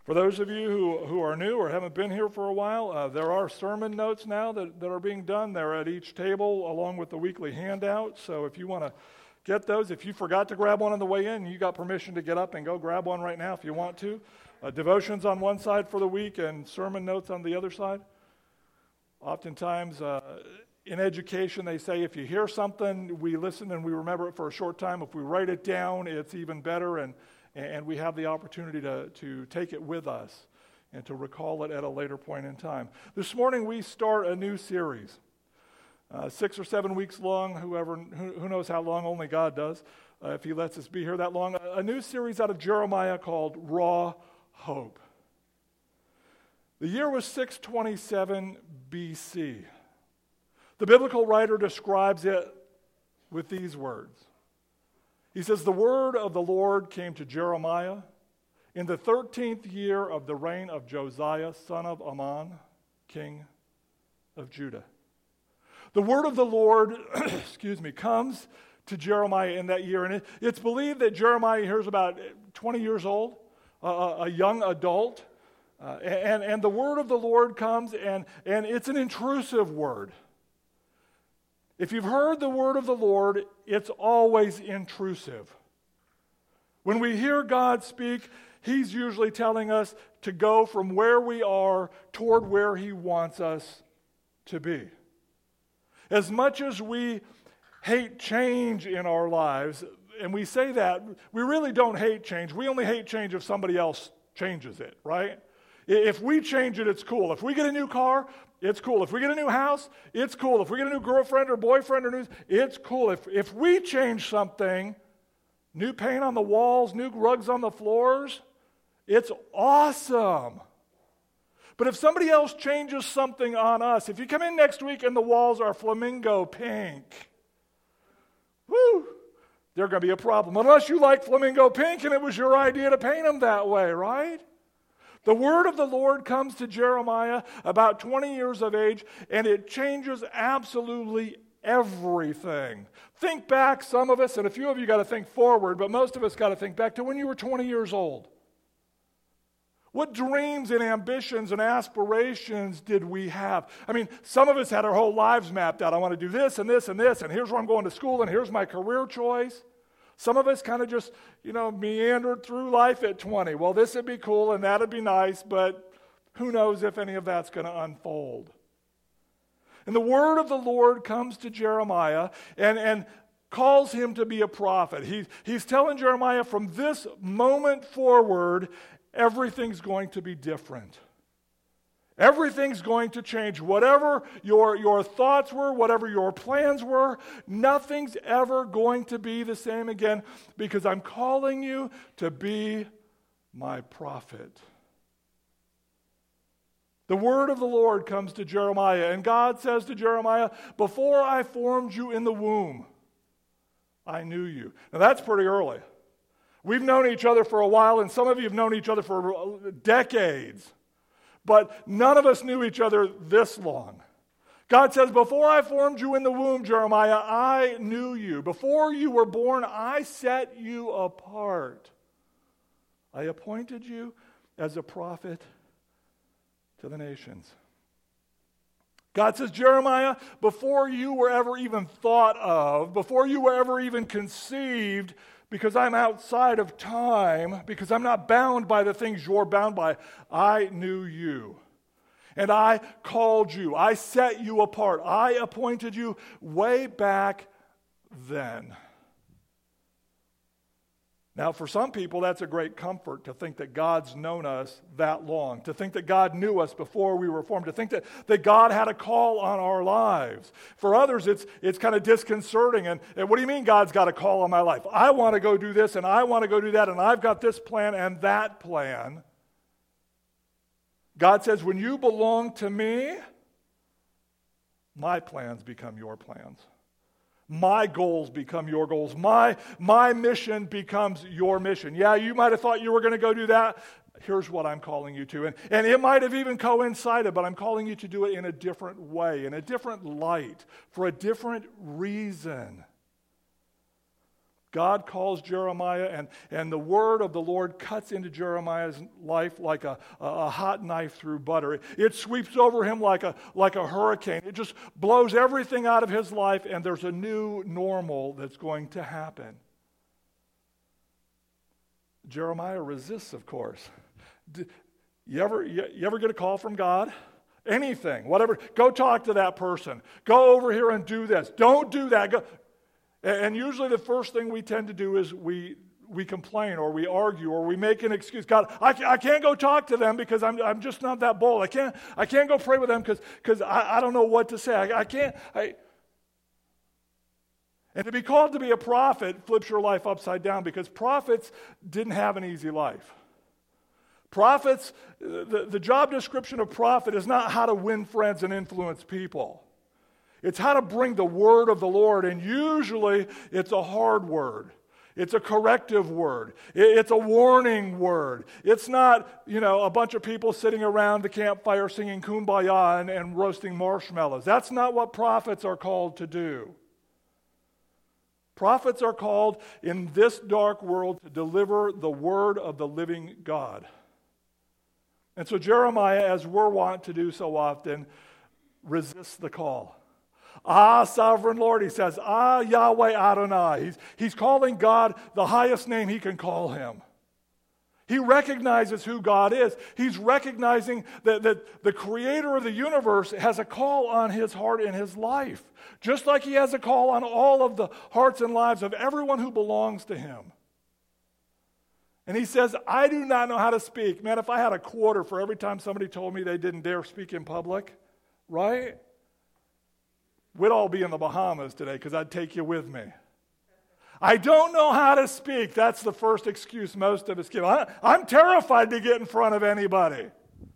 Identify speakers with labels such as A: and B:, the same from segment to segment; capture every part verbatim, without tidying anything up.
A: For those of you who, who are new or haven't been here for a while, uh, there are sermon notes now that, that are being done. They're at each table along with the weekly handout. So if you want to get those, if you forgot to grab one on the way in, you got permission to get up and go grab one right now if you want to. Uh, devotions on one side for the week and sermon notes on the other side. Oftentimes uh, in education they say if you hear something, we listen and we remember it for a short time. If we write it down, it's even better, and and we have the opportunity to, to take it with us and to recall it at a later point in time. This morning we start a new series, uh, six or seven weeks long, whoever, who, who knows how long, only God does, uh, if he lets us be here that long. A, a new series out of Jeremiah called Raw Hope. The year was six twenty-seven B C. The biblical writer describes it with these words. He says, the word of the Lord came to Jeremiah in the thirteenth year of the reign of Josiah, son of Ammon, king of Judah. The word of the Lord, excuse me, comes to Jeremiah in that year. And it, it's believed that Jeremiah here is about twenty years old, uh, a young adult. Uh, and, and the word of the Lord comes, and, and it's an intrusive word. If you've heard the word of the Lord, it's always intrusive. When we hear God speak, he's usually telling us to go from where we are toward where he wants us to be. As much as we hate change in our lives, and we say that, we really don't hate change. We only hate change if somebody else changes it, right? If we change it, it's cool. If we get a new car, it's cool. If we get a new house, it's cool. If we get a new girlfriend or boyfriend or new, it's cool. If if we change something, new paint on the walls, new rugs on the floors, it's awesome. But if somebody else changes something on us, if you come in next week and the walls are flamingo pink, whoo, there's going to be a problem. Unless you like flamingo pink and it was your idea to paint them that way, right? The word of the Lord comes to Jeremiah about twenty years of age, and it changes absolutely everything. Think back, some of us, and a few of you got to think forward, but most of us got to think back to when you were twenty years old. What dreams and ambitions and aspirations did we have? I mean, some of us had our whole lives mapped out. I want to do this and this and this, and here's where I'm going to school, and here's my career choice. Some of us kind of just, you know, meandered through life at twenty. Well, this would be cool and that would be nice, but who knows if any of that's going to unfold. And the word of the Lord comes to Jeremiah and, and calls him to be a prophet. He, he's telling Jeremiah from this moment forward, everything's going to be different. Everything's going to change. Whatever your, your thoughts were, whatever your plans were, nothing's ever going to be the same again because I'm calling you to be my prophet. The word of the Lord comes to Jeremiah, and God says to Jeremiah, before I formed you in the womb, I knew you. Now that's pretty early. We've known each other for a while, and some of you have known each other for decades. But none of us knew each other this long. God says, before I formed you in the womb, Jeremiah, I knew you. Before you were born, I set you apart. I appointed you as a prophet to the nations. God says, Jeremiah, before you were ever even thought of, before you were ever even conceived, because I'm outside of time, because I'm not bound by the things you're bound by, I knew you. And I called you. I set you apart. I appointed you way back then. Now, for some people, that's a great comfort to think that God's known us that long, to think that God knew us before we were formed, to think that, that God had a call on our lives. For others, it's it's kind of disconcerting. And, and what do you mean God's got a call on my life? I want to go do this, and I want to go do that, and I've got this plan and that plan. God says, when you belong to me, my plans become your plans. My goals become your goals. My, my mission becomes your mission. Yeah, you might have thought you were going to go do that. Here's what I'm calling you to. And, and it might have even coincided, but I'm calling you to do it in a different way, in a different light, for a different reason. God calls Jeremiah, and, and the word of the Lord cuts into Jeremiah's life like a, a, a hot knife through butter. It, it sweeps over him like a, like a hurricane. It just blows everything out of his life, and there's a new normal that's going to happen. Jeremiah resists, of course. D- you ever, you, you ever get a call from God? Anything, whatever. Go talk to that person. Go over here and do this. Don't do that. Go. And usually the first thing we tend to do is we we complain or we argue or we make an excuse. God, I, I can't go talk to them because I'm I'm just not that bold. I can't I can't go pray with them because because I, I don't know what to say. I, I can't. I, and to be called to be a prophet flips your life upside down because prophets didn't have an easy life. Prophets, the, the job description of prophet is not how to win friends and influence people. It's how to bring the word of the Lord, and usually it's a hard word. It's a corrective word. It's a warning word. It's not, you know, a bunch of people sitting around the campfire singing Kumbaya and, and roasting marshmallows. That's not what prophets are called to do. Prophets are called in this dark world to deliver the word of the living God. And so Jeremiah, as we're wont to do so often, resists the call. Ah, sovereign Lord, he says. Ah, Yahweh Adonai. He's, he's calling God the highest name he can call him. He recognizes who God is. He's recognizing that, that the creator of the universe has a call on his heart and his life, just like he has a call on all of the hearts and lives of everyone who belongs to him. And he says, I do not know how to speak. Man, if I had a quarter for every time somebody told me they didn't dare speak in public, right? We'd all be in the Bahamas today because I'd take you with me. I don't know how to speak. That's the first excuse most of us give. I, I'm terrified to get in front of anybody.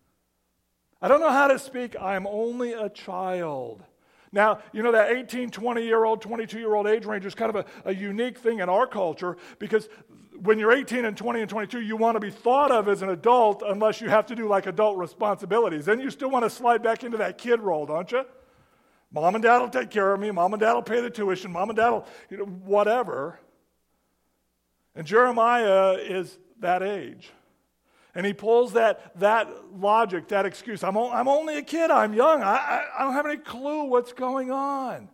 A: I don't know how to speak. I'm only a child. Now, you know, that eighteen, twenty-year-old, twenty-two-year-old age range is kind of a, a unique thing in our culture because when you're eighteen and twenty and twenty-two, you want to be thought of as an adult unless you have to do like adult responsibilities. Then you still want to slide back into that kid role, don't you? Mom and dad will take care of me. Mom and dad will pay the tuition. Mom and dad will, you know, whatever. And Jeremiah is that age. And he pulls that, that logic, that excuse. I'm, o- I'm only a kid. I'm young. I, I, I don't have any clue what's going on.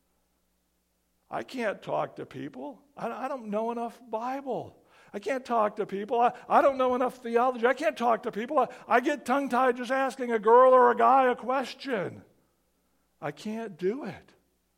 A: I can't talk to people. I, I don't know enough Bible. I can't talk to people. I, I don't know enough theology. I can't talk to people. I, I get tongue-tied just asking a girl or a guy a question. I can't do it.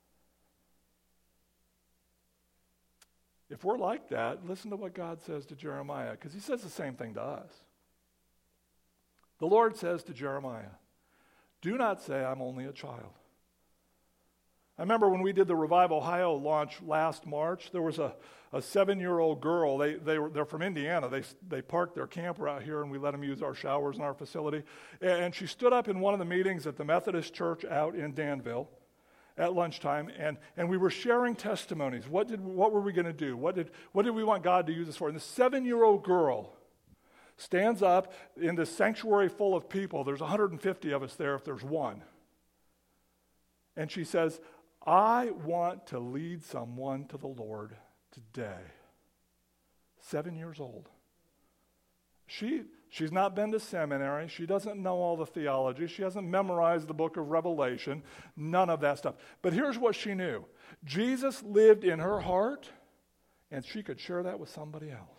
A: If we're like that, listen to what God says to Jeremiah, because he says the same thing to us. The Lord says to Jeremiah, do not say I'm only a child. I remember when we did the Revive Ohio launch last March, there was a, a seven-year-old girl. They, they were, they're from Indiana. They, they parked their camper out here, and we let them use our showers in our facility. And she stood up in one of the meetings at the Methodist Church out in Danville at lunchtime, and, and we were sharing testimonies. What did what were we going to do? What did what did we want God to use us for? And this seven-year-old girl stands up in this sanctuary full of people. There's one hundred fifty of us there if there's one. And she says, I want to lead someone to the Lord today. Seven years old. She, she's not been to seminary. She doesn't know all the theology. She hasn't memorized the book of Revelation. None of that stuff. But here's what she knew. Jesus lived in her heart, and she could share that with somebody else.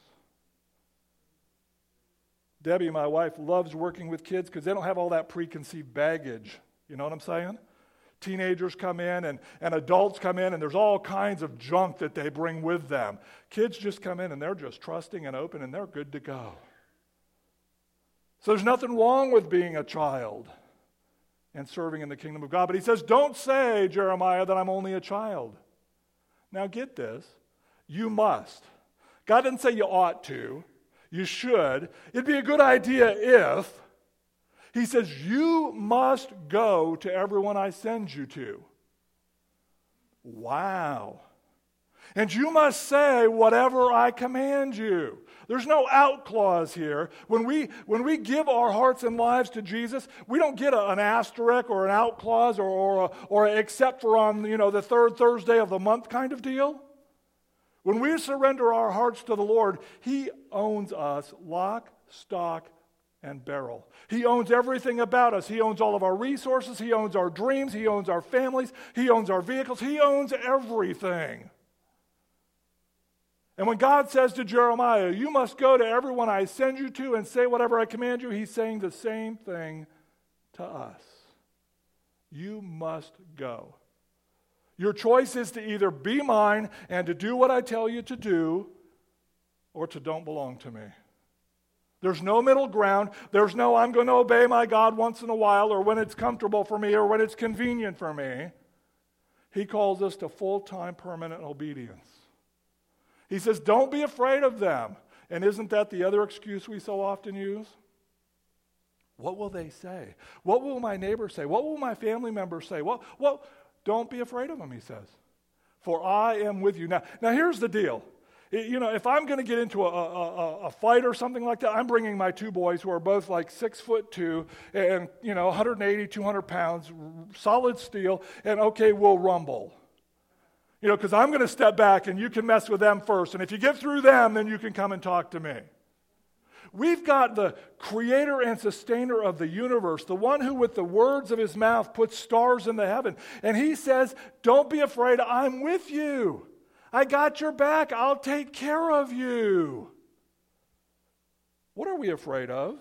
A: Debbie, my wife, loves working with kids because they don't have all that preconceived baggage. You know what I'm saying? Teenagers come in and, and adults come in, and there's all kinds of junk that they bring with them. Kids just come in, and they're just trusting and open, and they're good to go. So there's nothing wrong with being a child and serving in the kingdom of God. But he says, don't say, Jeremiah, that I'm only a child. Now get this. You must. God didn't say you ought to. You should. It'd be a good idea if. He says, you must go to everyone I send you to. Wow. And you must say whatever I command you. There's no out clause here. When we when we give our hearts and lives to Jesus, we don't get a, an asterisk or an out clause or or, a, or a except for on, you know, the third Thursday of the month kind of deal. When we surrender our hearts to the Lord, He owns us lock, stock, and barrel. He owns everything about us. He owns all of our resources. He owns our dreams. He owns our families. He owns our vehicles. He owns everything. And when God says to Jeremiah, you must go to everyone I send you to and say whatever I command you, He's saying the same thing to us. You must go. Your choice is to either be mine and to do what I tell you to do, or to don't belong to me. There's no middle ground. There's no, I'm going to obey my God once in a while, or when it's comfortable for me, or when it's convenient for me. He calls us to full-time, permanent obedience. He says, don't be afraid of them. And isn't that the other excuse we so often use? What will they say? What will my neighbor say? What will my family members say? What, what? Don't be afraid of them, he says. For I am with you. Now, now here's the deal. You know, if I'm going to get into a, a, a fight or something like that, I'm bringing my two boys who are both like six foot two and, you know, one eighty, two hundred pounds, solid steel, and okay, we'll rumble. You know, because I'm going to step back and you can mess with them first. And if you get through them, then you can come and talk to me. We've got the creator and sustainer of the universe, the one who with the words of his mouth puts stars into heaven. And he says, don't be afraid, I'm with you. I got your back, I'll take care of you. What are we afraid of?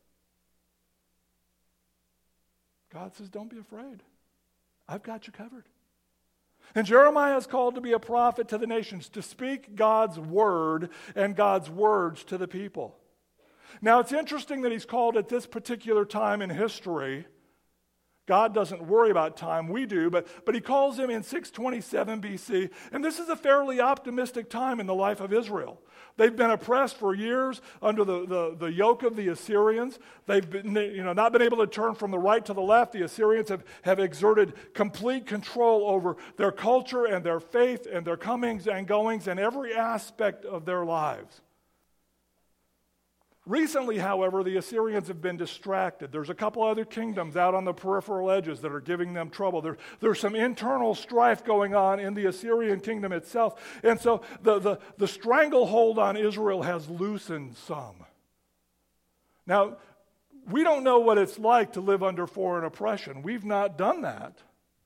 A: God says, don't be afraid. I've got you covered. And Jeremiah is called to be a prophet to the nations, to speak God's word and God's words to the people. Now, it's interesting that he's called at this particular time in history. God doesn't worry about time, we do, but, but he calls him in six twenty-seven B C, and this is a fairly optimistic time in the life of Israel. They've been oppressed for years under the, the, the yoke of the Assyrians. They've been, you know, not been able to turn from the right to the left. The Assyrians have, have exerted complete control over their culture and their faith and their comings and goings and every aspect of their lives. Recently, however, the Assyrians have been distracted. There's a couple other kingdoms out on the peripheral edges that are giving them trouble. There, there's some internal strife going on in the Assyrian kingdom itself. And so the, the, the stranglehold on Israel has loosened some. Now, we don't know what it's like to live under foreign oppression. We've not done that.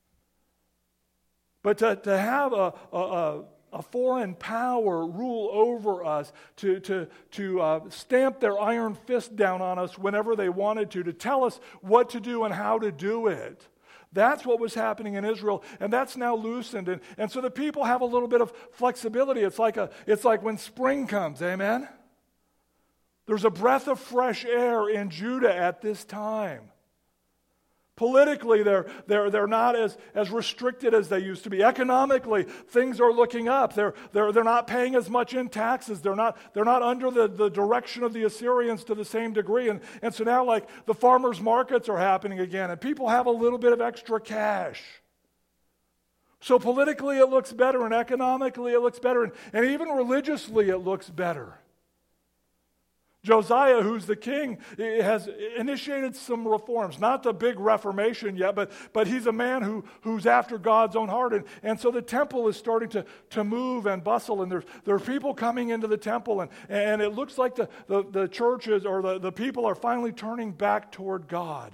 A: But to, to have a... a, a a foreign power rule over us, to, to, to uh, stamp their iron fist down on us whenever they wanted to, to tell us what to do and how to do it. That's what was happening in Israel, and that's now loosened. And, and so the people have a little bit of flexibility. It's like, a, it's like when spring comes, amen? There's a breath of fresh air in Judah at this time. Politically, they're, they're, they're not as, as restricted as they used to be. Economically, things are looking up. They're, they're, they're not paying as much in taxes. They're not, they're not under the, the direction of the Assyrians to the same degree. And, and so now, like, the farmers' markets are happening again, and people have a little bit of extra cash. So politically, it looks better, and economically, it looks better, and, and even religiously, it looks better. Josiah, who's the king, has initiated some reforms. Not the big Reformation yet, but, but he's a man who, who's after God's own heart. And, and so the temple is starting to, to move and bustle, and there's, there are people coming into the temple, and, and it looks like the, the, the churches or the, the people are finally turning back toward God.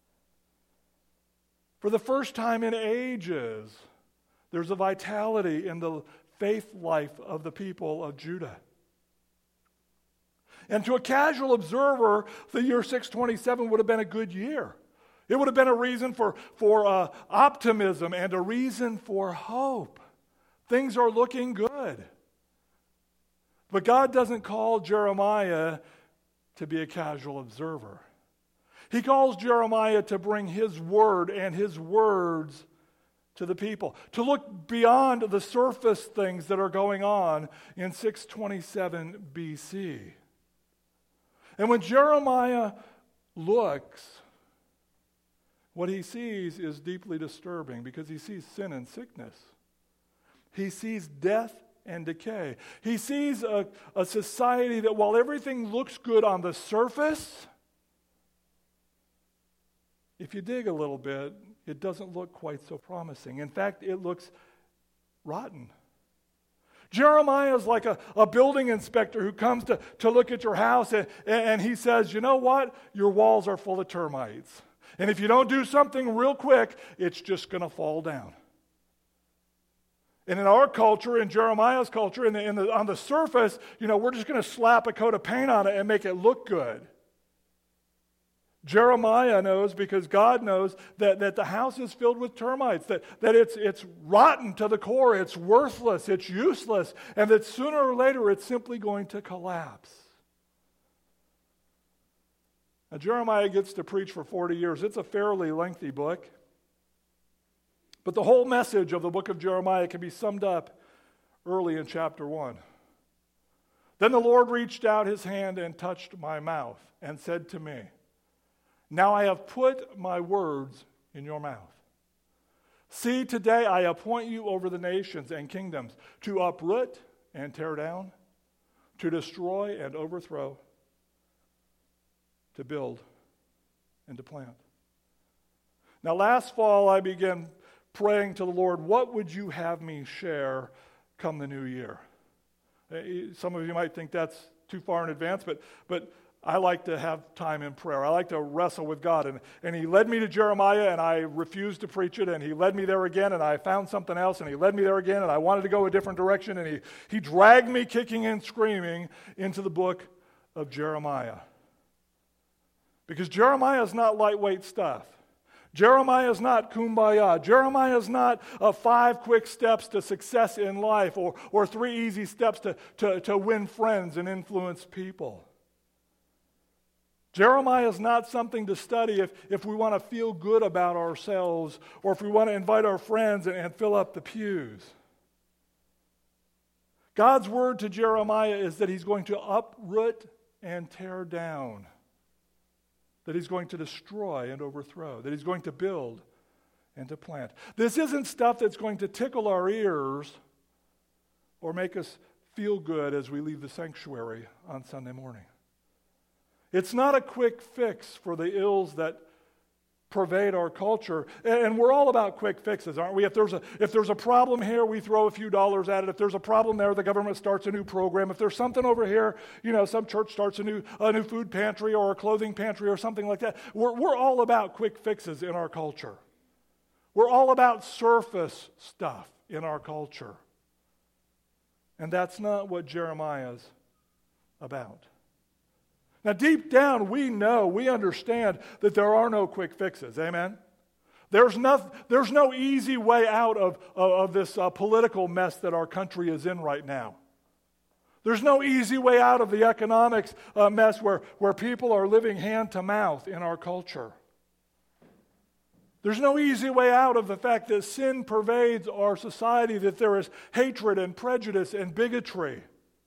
A: For the first time in ages, there's a vitality in the faith life of the people of Judah. And to a casual observer, the year six twenty-seven would have been a good year. It would have been a reason for, for uh, optimism and a reason for hope. Things are looking good. But God doesn't call Jeremiah to be a casual observer. He calls Jeremiah to bring his word and his words to the people, to look beyond the surface things that are going on in six twenty-seven B C. And when Jeremiah looks, what he sees is deeply disturbing because he sees sin and sickness. He sees death and decay. He sees a, a society that while everything looks good on the surface, if you dig a little bit, it doesn't look quite so promising. In fact, it looks rotten. Jeremiah is like a, a building inspector who comes to, to look at your house, and, and he says, you know what? Your walls are full of termites. And if you don't do something real quick, it's just going to fall down. And in our culture, in Jeremiah's culture, in the, in the, on the surface, you know, we're just going to slap a coat of paint on it and make it look good. Jeremiah knows, because God knows, that, that the house is filled with termites, that, that it's, it's rotten to the core, it's worthless, it's useless, and that sooner or later it's simply going to collapse. Now, Jeremiah gets to preach for forty years. It's a fairly lengthy book. But the whole message of the book of Jeremiah can be summed up early in chapter one. Then the Lord reached out his hand and touched my mouth and said to me, now I have put my words in your mouth. See, today I appoint you over the nations and kingdoms to uproot and tear down, to destroy and overthrow, to build and to plant. Now last fall I began praying to the Lord, what would you have me share come the new year? Some of you might think that's too far in advance, but but I like to have time in prayer. I like to wrestle with God. And, and he led me to Jeremiah, and I refused to preach it, and he led me there again, and I found something else, and he led me there again, and I wanted to go a different direction, and he, he dragged me kicking and screaming into the book of Jeremiah. Because Jeremiah is not lightweight stuff. Jeremiah is not kumbaya. Jeremiah is not uh, five quick steps to success in life, or, or three easy steps to, to, to win friends and influence people. Jeremiah is not something to study if, if we want to feel good about ourselves, or if we want to invite our friends and, and fill up the pews. God's word to Jeremiah is that he's going to uproot and tear down, that he's going to destroy and overthrow, that he's going to build and to plant. This isn't stuff that's going to tickle our ears or make us feel good as we leave the sanctuary on Sunday morning. It's not a quick fix for the ills that pervade our culture. And we're all about quick fixes, aren't we? If there's a if there's a problem here, we throw a few dollars at it. If there's a problem there, the government starts a new program. If there's something over here, you know, some church starts a new a new food pantry or a clothing pantry or something like that. We're we're all about quick fixes in our culture. We're all about surface stuff in our culture. And that's not what Jeremiah's about. Now, deep down, we know, we understand that there are no quick fixes. Amen? There's no, there's no easy way out of, of, of this uh, political mess that our country is in right now. There's no easy way out of the economics uh, mess where, where people are living hand to mouth in our culture. There's no easy way out of the fact that sin pervades our society, that there is hatred and prejudice and bigotry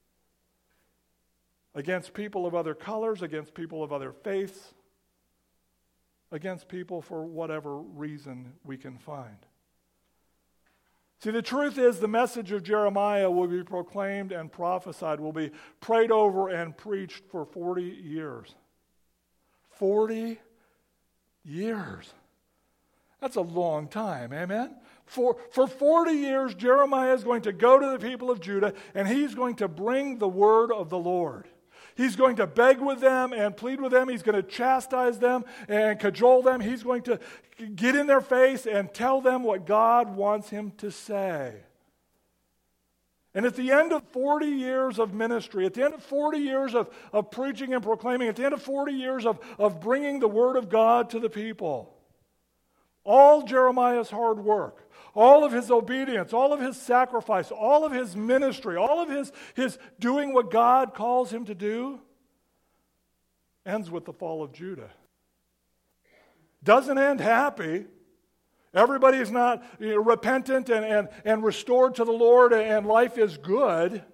A: against people of other colors, against people of other faiths, against people for whatever reason we can find. See, the truth is the message of Jeremiah will be proclaimed and prophesied, will be prayed over and preached for forty years. forty years. That's a long time, amen? For, for forty years, Jeremiah is going to go to the people of Judah, and he's going to bring the word of the Lord. He's going to beg with them and plead with them. He's going to chastise them and cajole them. He's going to get in their face and tell them what God wants him to say. And at the end of forty years of ministry, at the end of forty years of, of preaching and proclaiming, at the end of forty years of, of bringing the word of God to the people, all Jeremiah's hard work, all of his obedience, all of his sacrifice, all of his ministry, all of his, his doing what God calls him to do, ends with the fall of Judah. Doesn't end happy. Everybody is not you know, repentant and, and, and restored to the Lord, and life is good. In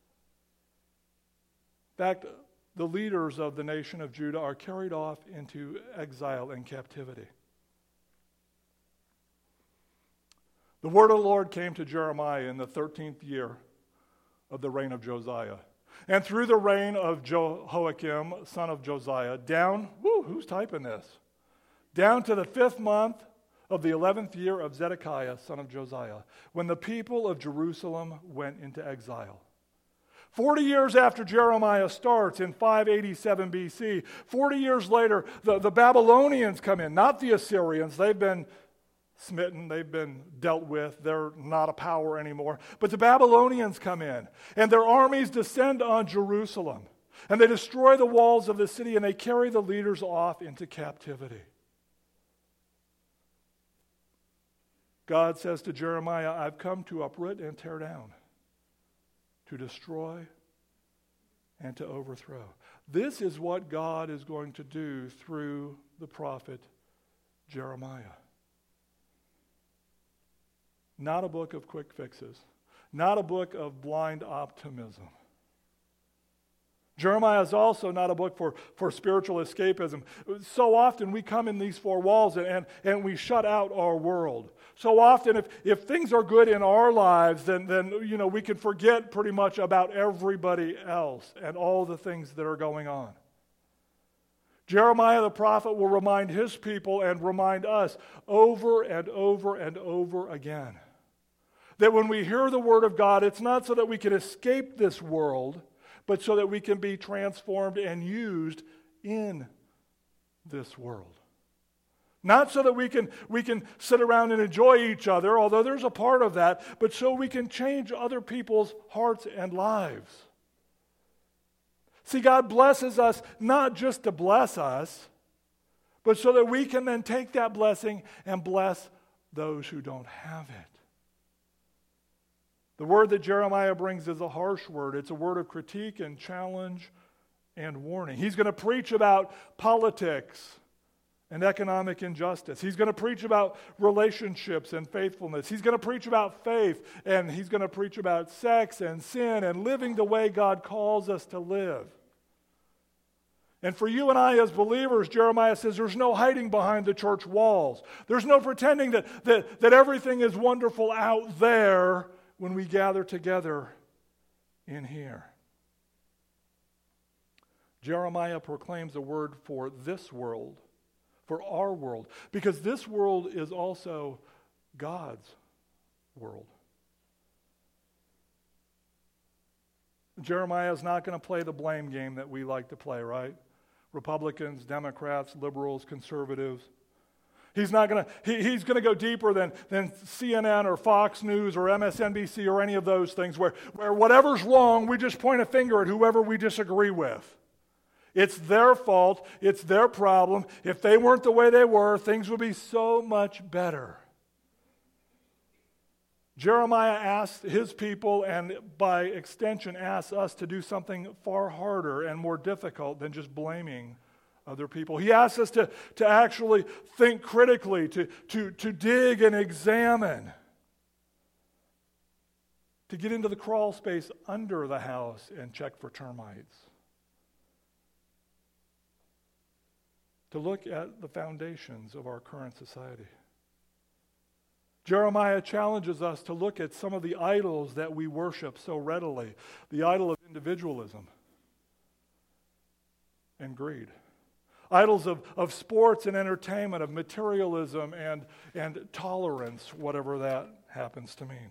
A: fact, the leaders of the nation of Judah are carried off into exile and captivity. The word of the Lord came to Jeremiah in the thirteenth year of the reign of Josiah. And through the reign of Jehoiakim, son of Josiah, down, whoo, who's typing this? Down to the fifth month of the eleventh year of Zedekiah, son of Josiah, when the people of Jerusalem went into exile. Forty years after Jeremiah starts in five eighty-seven B C, forty years later, the, the Babylonians come in, not the Assyrians. They've been smitten, they've been dealt with, they're not a power anymore. But the Babylonians come in, and their armies descend on Jerusalem, and they destroy the walls of the city, and they carry the leaders off into captivity. God says to Jeremiah, I've come to uproot and tear down, to destroy and to overthrow. This is what God is going to do through the prophet Jeremiah. Not a book of quick fixes, not a book of blind optimism. Jeremiah is also not a book for, for spiritual escapism. So often we come in these four walls and, and, and we shut out our world. So often if, if things are good in our lives, then, then you know we can forget pretty much about everybody else and all the things that are going on. Jeremiah the prophet will remind his people and remind us over and over and over again that when we hear the word of God, it's not so that we can escape this world, but so that we can be transformed and used in this world. Not so that we can, we can sit around and enjoy each other, although there's a part of that, but so we can change other people's hearts and lives. See, God blesses us not just to bless us, but so that we can then take that blessing and bless those who don't have it. The word that Jeremiah brings is a harsh word. It's a word of critique and challenge and warning. He's going to preach about politics and economic injustice. He's going to preach about relationships and faithfulness. He's going to preach about faith, and he's going to preach about sex and sin and living the way God calls us to live. And for you and I as believers, Jeremiah says there's no hiding behind the church walls. There's no pretending that, that, that everything is wonderful out there when we gather together in here. Jeremiah proclaims a word for this world, for our world, because this world is also God's world. Jeremiah is not going to play the blame game that we like to play, right? Republicans, Democrats, liberals, conservatives. He's not going to, he, he's going to go deeper than, than C N N or Fox News or M S N B C or any of those things where, where whatever's wrong, we just point a finger at whoever we disagree with. It's their fault. It's their problem. If they weren't the way they were, things would be so much better. Jeremiah asked his people, and by extension asks us, to do something far harder and more difficult than just blaming other people. He asks us to, to actually think critically, to, to, to dig and examine, to get into the crawl space under the house and check for termites, to look at the foundations of our current society. Jeremiah challenges us to look at some of the idols that we worship so readily, the idol of individualism and greed. Idols of, of sports and entertainment, of materialism and, and tolerance, whatever that happens to mean.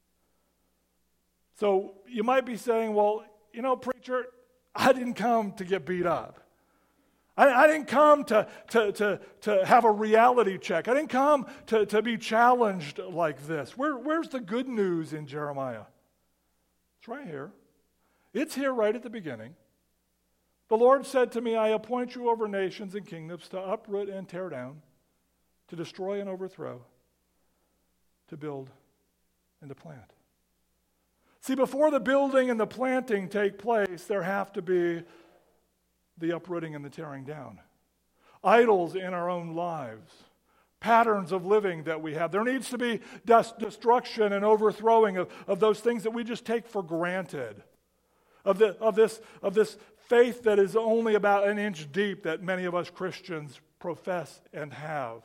A: So you might be saying, well, you know, preacher, I didn't come to get beat up. I, I didn't come to, to, to, to have a reality check. I didn't come to, to be challenged like this. Where, where's the good news in Jeremiah? It's right here. It's here right at the beginning. The Lord said to me, I appoint you over nations and kingdoms to uproot and tear down, to destroy and overthrow, to build and to plant. See, before the building and the planting take place, there have to be the uprooting and the tearing down. Idols in our own lives, patterns of living that we have. There needs to be des- destruction and overthrowing of, of those things that we just take for granted, of, the, of, this, of this faith that is only about an inch deep that many of us Christians profess and have.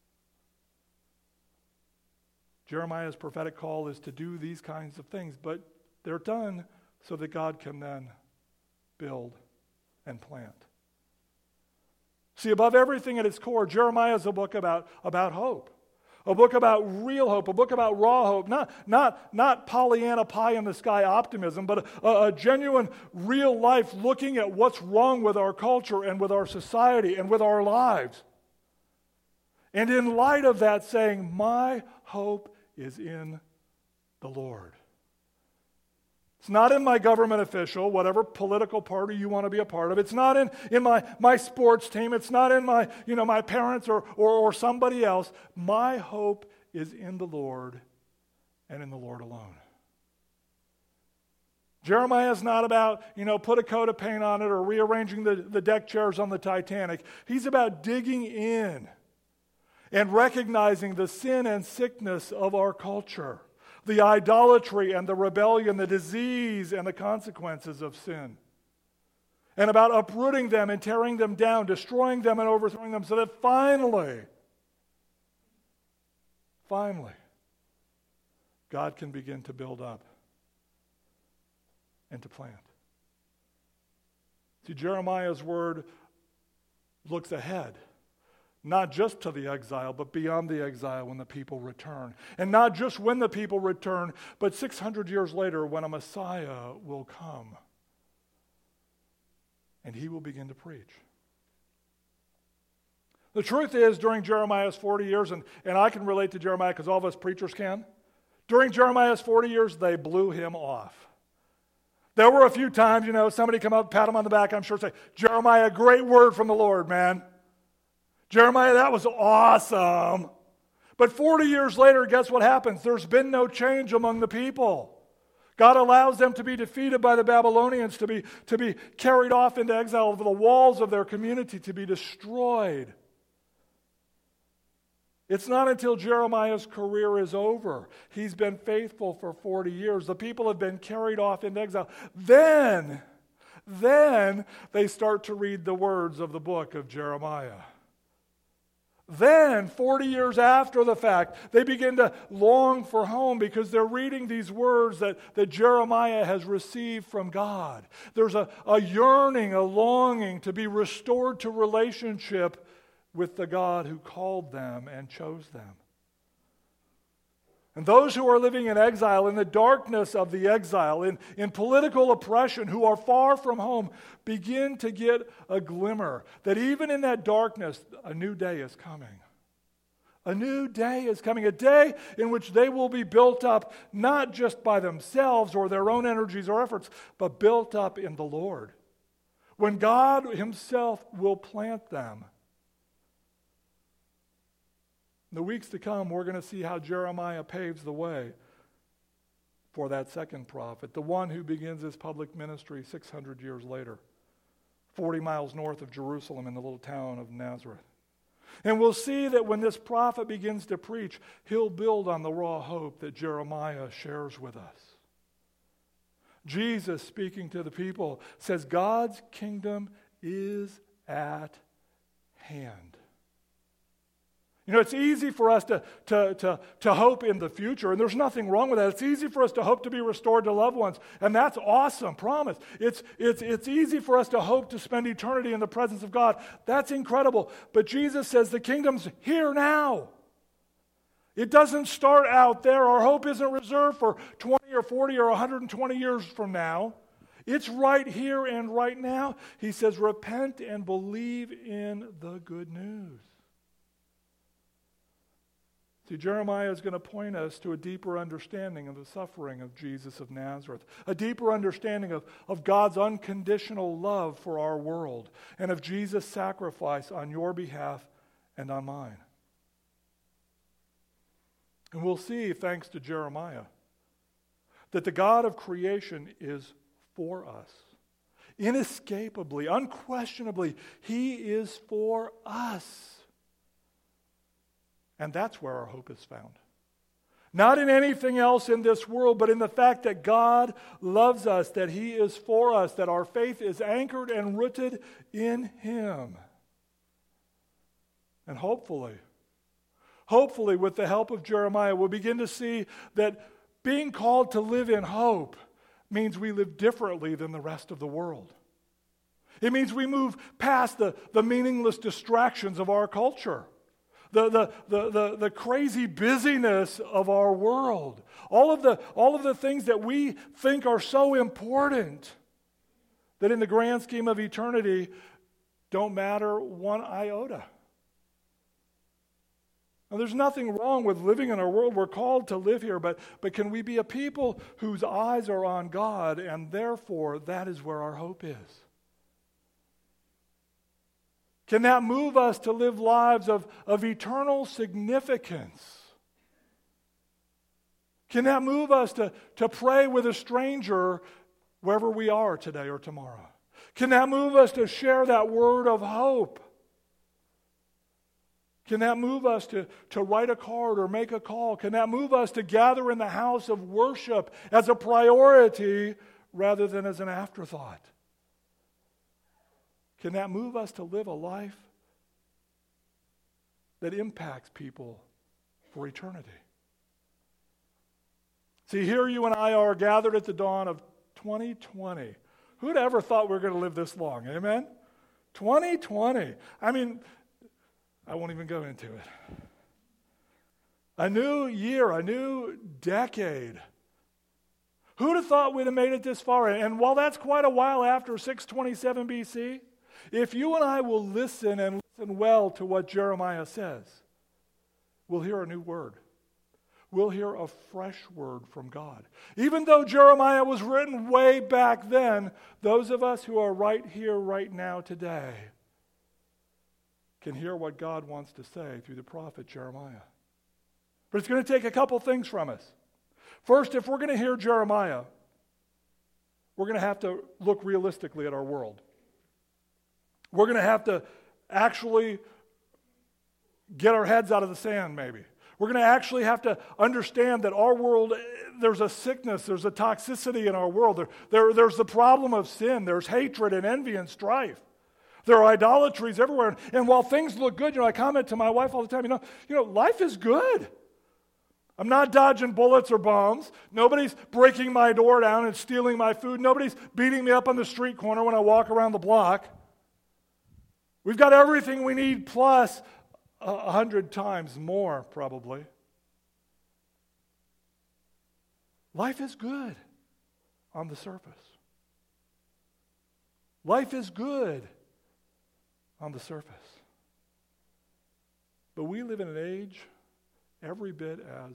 A: Jeremiah's prophetic call is to do these kinds of things, but they're done so that God can then build and plant. See, above everything at its core, Jeremiah is a book about, about hope. A book about real hope, a book about raw hope, not, not, not Pollyanna pie-in-the-sky optimism, but a, a genuine, real life looking at what's wrong with our culture and with our society and with our lives. And in light of that, saying, my hope is in the Lord. It's not in my government official, whatever political party you want to be a part of. It's not in, in my, my sports team. It's not in my, you know, my parents or, or, or somebody else. My hope is in the Lord and in the Lord alone. Jeremiah is not about, you know, put a coat of paint on it or rearranging the, the deck chairs on the Titanic. He's about digging in and recognizing the sin and sickness of our culture. The idolatry and the rebellion, the disease and the consequences of sin. And about uprooting them and tearing them down, destroying them and overthrowing them so that finally, finally, God can begin to build up and to plant. See, Jeremiah's word looks ahead. Not just to the exile, but beyond the exile when the people return. And not just when the people return, but six hundred years later when a Messiah will come. And he will begin to preach. The truth is, during Jeremiah's forty years, and, and I can relate to Jeremiah because all of us preachers can, during Jeremiah's forty years, they blew him off. There were a few times, you know, somebody come up, pat him on the back, I'm sure, say, Jeremiah, great word from the Lord, man. Jeremiah, that was awesome. But forty years later, guess what happens? There's been no change among the people. God allows them to be defeated by the Babylonians, to be, to be carried off into exile, over the walls of their community to be destroyed. It's not until Jeremiah's career is over. He's been faithful for forty years. The people have been carried off into exile. Then, then they start to read the words of the book of Jeremiah. Then, forty years after the fact, they begin to long for home because they're reading these words that, that Jeremiah has received from God. There's a, a yearning, a longing to be restored to relationship with the God who called them and chose them. And those who are living in exile, in the darkness of the exile, in, in political oppression, who are far from home, begin to get a glimmer that even in that darkness, a new day is coming. A new day is coming, a day in which they will be built up, not just by themselves or their own energies or efforts, but built up in the Lord. When God himself will plant them. In the weeks to come, we're going to see how Jeremiah paves the way for that second prophet, the one who begins his public ministry six hundred years later, forty miles north of Jerusalem in the little town of Nazareth. And we'll see that when this prophet begins to preach, he'll build on the raw hope that Jeremiah shares with us. Jesus, speaking to the people, says God's kingdom is at hand. You know, it's easy for us to, to, to, to hope in the future, and there's nothing wrong with that. It's easy for us to hope to be restored to loved ones, and that's awesome, promise. It's, it's, it's easy for us to hope to spend eternity in the presence of God. That's incredible. But Jesus says the kingdom's here now. It doesn't start out there. Our hope isn't reserved for twenty or forty or one hundred twenty years from now. It's right here and right now. He says, repent and believe in the good news. See, Jeremiah is going to point us to a deeper understanding of the suffering of Jesus of Nazareth, a deeper understanding of, of God's unconditional love for our world, and of Jesus' sacrifice on your behalf and on mine. And we'll see, thanks to Jeremiah, that the God of creation is for us. Inescapably, unquestionably, He is for us. And that's where our hope is found. Not in anything else in this world, but in the fact that God loves us, that He is for us, that our faith is anchored and rooted in Him. And hopefully, hopefully with the help of Jeremiah, we'll begin to see that being called to live in hope means we live differently than the rest of the world. It means we move past the, the meaningless distractions of our culture. the, the, the, the, the crazy busyness of our world, all of, the, all of the things that we think are so important that in the grand scheme of eternity don't matter one iota. Now, there's nothing wrong with living in our world. We're called to live here, but, but can we be a people whose eyes are on God, and therefore that is where our hope is? Can that move us to live lives of, of eternal significance? Can that move us to, to pray with a stranger wherever we are today or tomorrow? Can that move us to share that word of hope? Can that move us to, to write a card or make a call? Can that move us to gather in the house of worship as a priority rather than as an afterthought? Can that move us to live a life that impacts people for eternity? See, here you and I are gathered at the dawn of twenty twenty. Who'd ever thought we were going to live this long? Amen? twenty twenty. I mean, I won't even go into it. A new year, a new decade. Who'd have thought we'd have made it this far? And while that's quite a while after six twenty-seven B C, if you and I will listen and listen well to what Jeremiah says, we'll hear a new word. We'll hear a fresh word from God. Even though Jeremiah was written way back then, those of us who are right here, right now, today, can hear what God wants to say through the prophet Jeremiah. But it's going to take a couple things from us. First, if we're going to hear Jeremiah, we're going to have to look realistically at our world. We're going to have to actually get our heads out of the sand, maybe. We're going to actually have to understand that our world, there's a sickness, there's a toxicity in our world. There, there, there's the problem of sin. There's hatred and envy and strife. There are idolatries everywhere. And while things look good, you know, I comment to my wife all the time, you know, you know, life is good. I'm not dodging bullets or bombs. Nobody's breaking my door down and stealing my food. Nobody's beating me up on the street corner when I walk around the block. We've got everything we need plus a hundred times more, probably. Life is good on the surface. Life is good on the surface. But we live in an age every bit as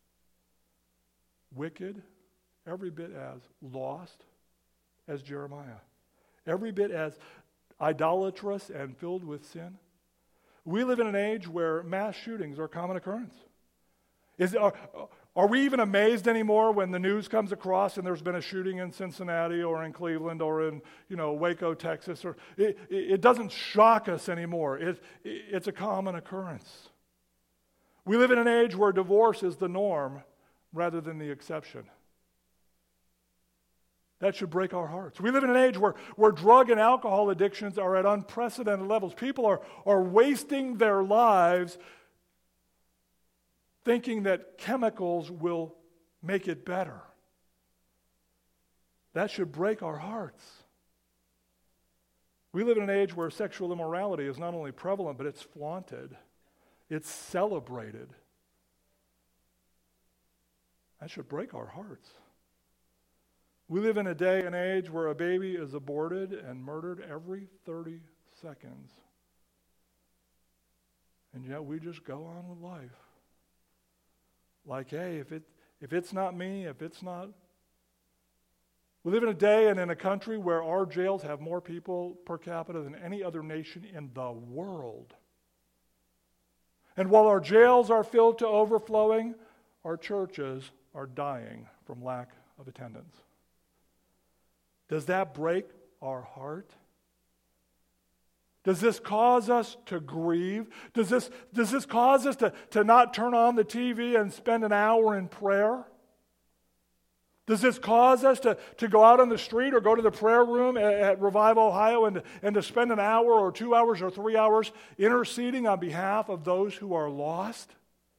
A: wicked, every bit as lost as Jeremiah, every bit as idolatrous and filled with sin. We live in an age where mass shootings are a common occurrence. Is, are, are we even amazed anymore when the news comes across and there's been a shooting in Cincinnati or in Cleveland or in, you know, Waco, Texas? Or it, it doesn't shock us anymore. It, it, it's a common occurrence. We live in an age where divorce is the norm rather than the exception. That should break our hearts. We live in an age where, where drug and alcohol addictions are at unprecedented levels. People are, are wasting their lives thinking that chemicals will make it better. That should break our hearts. We live in an age where sexual immorality is not only prevalent, but it's flaunted. It's celebrated. That should break our hearts. We live in a day and age where a baby is aborted and murdered every thirty seconds. And yet we just go on with life. Like, hey, if it if it's not me, if it's not... We live in a day and in a country where our jails have more people per capita than any other nation in the world. And while our jails are filled to overflowing, our churches are dying from lack of attendance. Does that break our heart? Does this cause us to grieve? Does this, does this cause us to, to not turn on the T V and spend an hour in prayer? Does this cause us to, to go out on the street or go to the prayer room at, at Revive Ohio and, and to spend an hour or two hours or three hours interceding on behalf of those who are lost?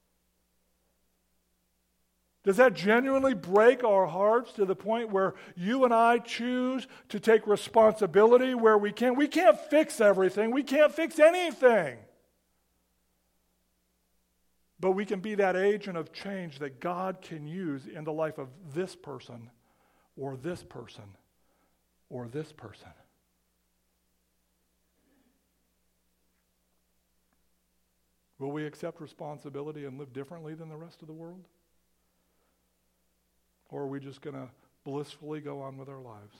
A: Does that genuinely break our hearts to the point where you and I choose to take responsibility where we can? We can't fix everything. We can't fix anything. But we can be that agent of change that God can use in the life of this person, or this person, or this person. Will we accept responsibility and live differently than the rest of the world? Or are we just going to blissfully go on with our lives?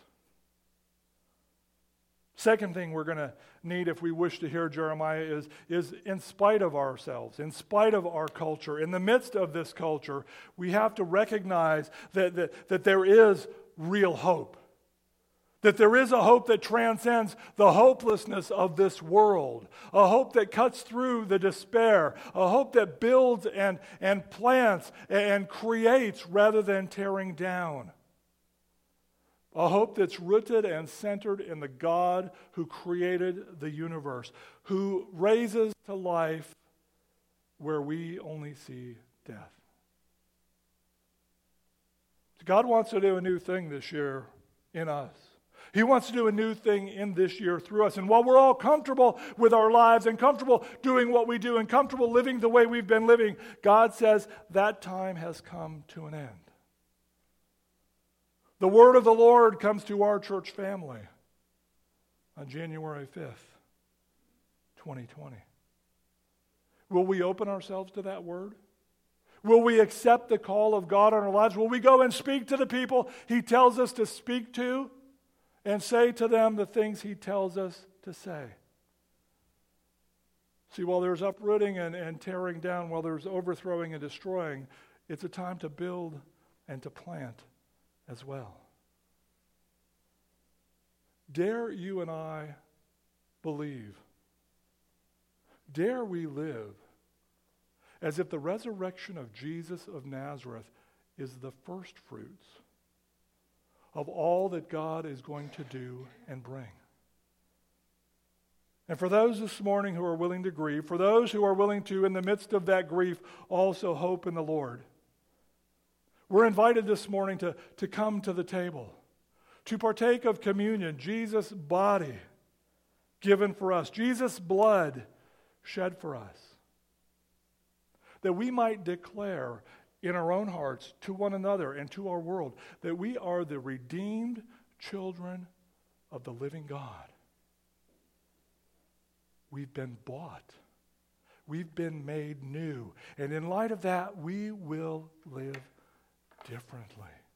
A: Second thing we're going to need if we wish to hear Jeremiah is, is in spite of ourselves, in spite of our culture, in the midst of this culture, we have to recognize that, that, that there is real hope. That there is a hope that transcends the hopelessness of this world. A hope that cuts through the despair. A hope that builds and, and plants and creates rather than tearing down. A hope that's rooted and centered in the God who created the universe, who raises to life where we only see death. God wants to do a new thing this year in us. He wants to do a new thing in this year through us. And while we're all comfortable with our lives and comfortable doing what we do and comfortable living the way we've been living, God says that time has come to an end. The word of the Lord comes to our church family on January fifth, twenty twenty. Will we open ourselves to that word? Will we accept the call of God on our lives? Will we go and speak to the people He tells us to speak to and say to them the things He tells us to say? See, while there's uprooting and, and tearing down, while there's overthrowing and destroying, it's a time to build and to plant as well. Dare you and I believe? Dare we live as if the resurrection of Jesus of Nazareth is the first fruits of all that God is going to do and bring? And for those this morning who are willing to grieve, for those who are willing to, in the midst of that grief, also hope in the Lord, we're invited this morning to, to come to the table, to partake of communion, Jesus' body given for us, Jesus' blood shed for us, that we might declare in our own hearts to one another and to our world that we are the redeemed children of the living God. We've been bought. We've been made new. And in light of that, we will live differently.